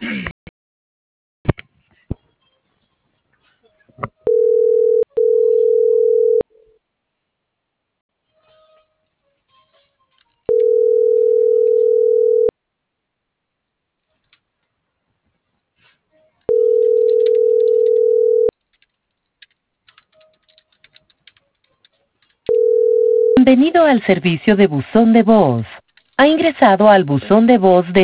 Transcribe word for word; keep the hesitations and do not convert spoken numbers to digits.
Bienvenido al servicio de buzón de voz. Ha ingresado al buzón de voz de